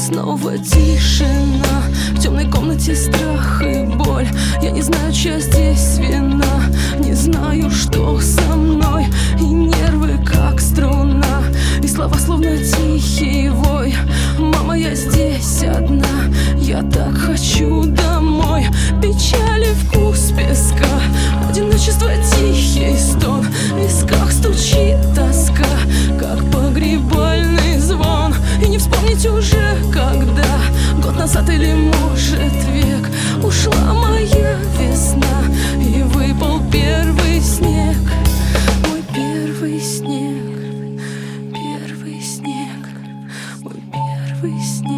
снова тишина. В темной комнате страх и боль. Я не знаю, чья здесь вина. Не знаю, что со мной. И нервы как струна. И слова словно тихий вой. Мама, я здесь одна. Я так хочу домой. Печали вкус песка. Одиночество тихий стон. В висках стучит тоска, как погребальный звон. И не вспомнить уже, когда год назад или, может, век ушла моя весна, и выпал первый снег. Мой первый снег, первый снег, мой первый снег.